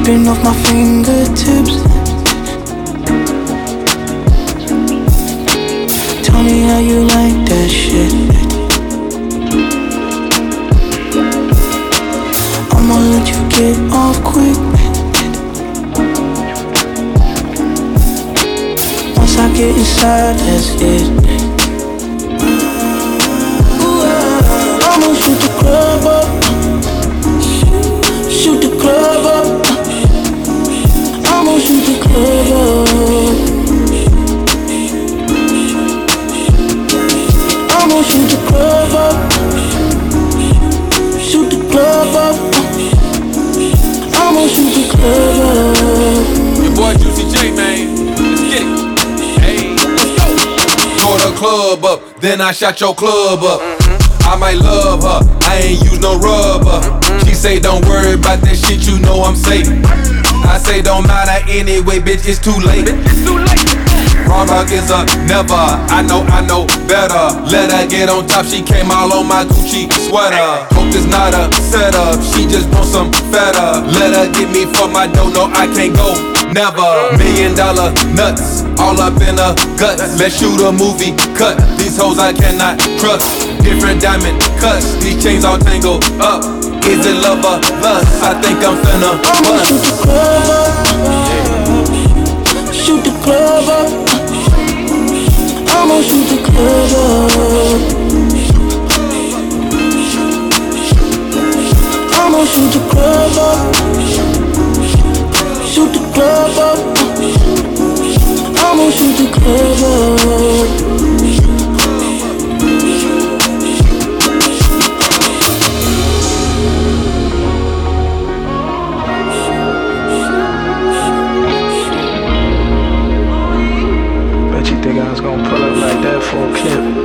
dripping off my fingertips. Tell me how you like that shit. I'ma let you get off quick. Once I get inside, that's it. I'ma shoot the club up. Shoot the club up. I'ma shoot the club up. I'ma shoot the club up. Shoot the club up. I'ma shoot the club up. Your boy Juicy J, man. Let's get it. Hey, let's go. Tore the club up, then I shot your club up. I might love her, I ain't use no rubber. She say don't worry about that shit, you know I'm safe. I say don't matter anyway, bitch, it's too late. Wrong rock is a never, I know better. Let her get on top, she came all on my Gucci sweater. Hope it's not a setup, she just wants some feta. Let her get me for my dough, no I can't go, never. $1 million nuts, all up in her guts. Let's shoot a movie, cut, these hoes I cannot trust. Different diamond cuts, these chains all tangled up. Is it love or lust? I think I'm finna bust. Shoot the club up. Shoot the club up. I'ma shoot the club up. I'ma shoot the club up. Shoot the club up. I'ma shoot the club up. Bet you think I was gonna pull up like that for a clip?